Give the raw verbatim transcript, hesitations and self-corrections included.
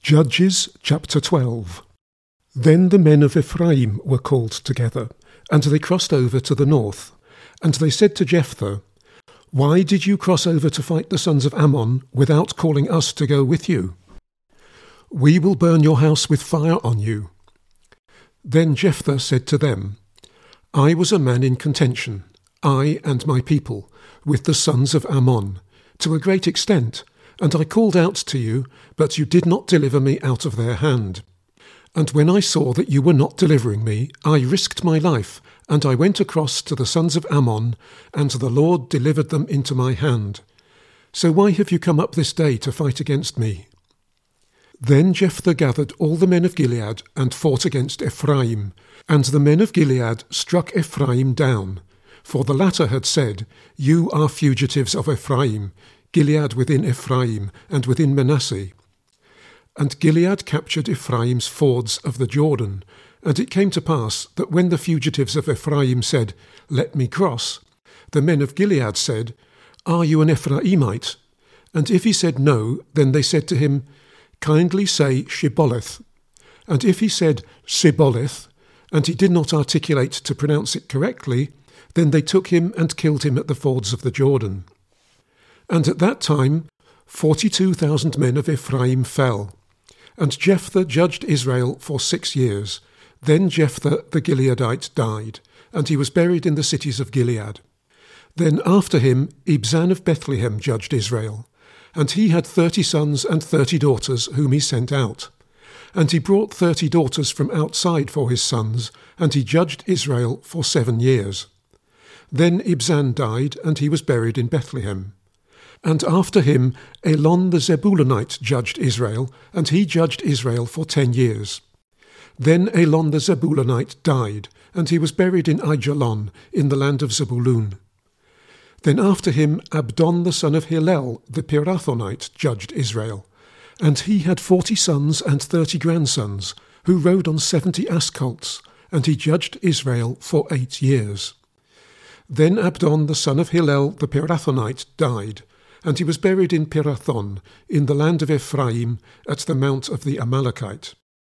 Judges chapter twelve. Then the men of Ephraim were called together, and they crossed over to the north. And they said to Jephthah, "Why did you cross over to fight the sons of Ammon without calling us to go with you? We will burn your house with fire on you." Then Jephthah said to them, "I was a man in contention, I and my people, with the sons of Ammon, to a great extent, and I called out to you, but you did not deliver me out of their hand. And when I saw that you were not delivering me, I risked my life, and I went across to the sons of Ammon, and the Lord delivered them into my hand. So why have you come up this day to fight against me?" Then Jephthah gathered all the men of Gilead and fought against Ephraim, and the men of Gilead struck Ephraim down. For the latter had said, "You are fugitives of Ephraim, Gilead within Ephraim, and within Manasseh." And Gilead captured Ephraim's fords of the Jordan. And it came to pass that when the fugitives of Ephraim said, "Let me cross," the men of Gilead said, "Are you an Ephraimite?" And if he said no, then they said to him, "Kindly say Shibboleth." And if he said Sibboleth, and he did not articulate to pronounce it correctly, then they took him and killed him at the fords of the Jordan. And at that time forty-two thousand men of Ephraim fell. And Jephthah judged Israel for six years. Then Jephthah the Gileadite died, and he was buried in the cities of Gilead. Then after him Ibzan of Bethlehem judged Israel. And he had thirty sons and thirty daughters whom he sent out. And he brought thirty daughters from outside for his sons, and he judged Israel for seven years. Then Ibzan died, and he was buried in Bethlehem. And after him Elon the Zebulunite judged Israel, and he judged Israel for ten years. Then Elon the Zebulunite died, and he was buried in Aijalon, in the land of Zebulun. Then after him Abdon the son of Hillel the Pirathonite judged Israel, and he had forty sons and thirty grandsons, who rode on seventy ass colts, and he judged Israel for eight years. Then Abdon the son of Hillel the Pirathonite died, and he was buried in Pirathon, in the land of Ephraim, at the mount of the Amalekite.